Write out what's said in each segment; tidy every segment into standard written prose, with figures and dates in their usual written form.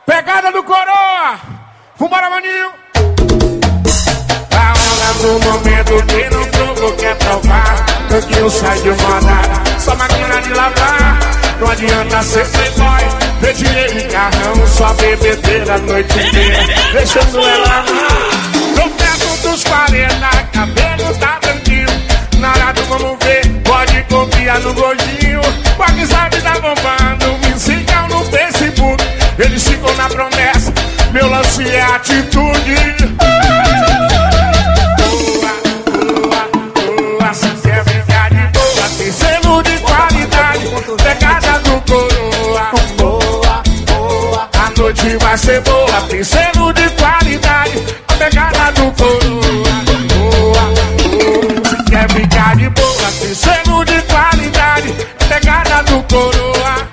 Pegada do Coroa. Vambora, maninho. A hora do momento que não provou quer provar. Tanquinho sai de moda, só máquina de lavar. Não adianta ser playboy, ter dinheiro e carrão. Só bebedeira a noite inteira, deixando ela no perto dos 40, cabelo tá tranquilo. Na hora do vamos ver, pode confiar no gordinho. Quase sabe tá bombando, me sigam no Facebook. Eles ficam na promessa, meu lance é atitude. Se quer brincar de boa, tem selo de qualidade. Pegada do Coroa. A noite vai ser boa, tem selo de qualidade. A pegada do Coroa. Se quer brincar de boa, tem selo de qualidade. Pegada do Coroa.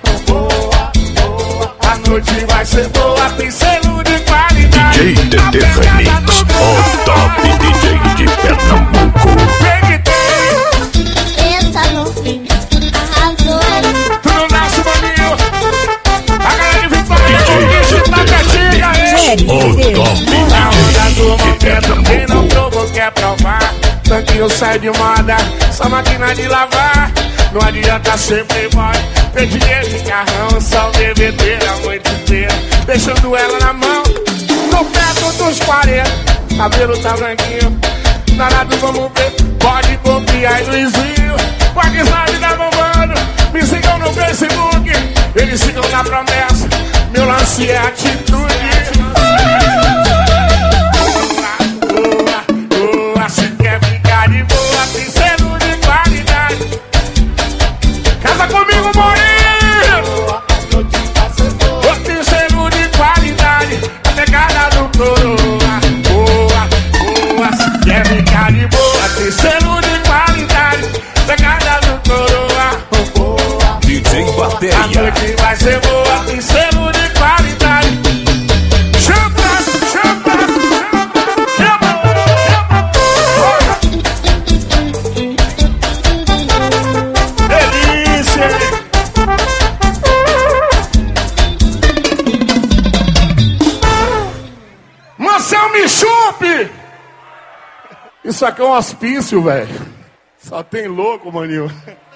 A noite vai ser boa, tem selo de qualidade. DJ TT Remix, o top DJ de Pernambuco. Entra no fim, arrasou. Tudo nosso, maninho. A galera de Vitória, tá pertinho aí. O top Na hora do DJ de momento, quem não Pernambuco. provou quer provar. Tanquinho sai de moda, só máquina de lavar. Não adianta ser playboy, ter dinheiro de carrão. Só bebedeira a noite inteira, deixando ela na mão. No perto dos 40, cabelo tá branquinho. Na hora do vamos ver, pode confiar em Luizinho. Pode sabe tá bombando, me sigam no Facebook. Eles ficam na promessa, meu lance é atitude. Se quer ficar de boa, tem selo de qualidade. Casa comigo, Morinho. Tem selo de qualidade. A pegada do Coroa. Se quer ficar de boa, tem selo de qualidade. Pegada do Coroa. DJ A Bateria. noite vai ser boa, tem selo de qualidade. Chama. Delícia. Marcel, me chupe. Isso aqui é um hospício, velho. Só tem louco, maninho.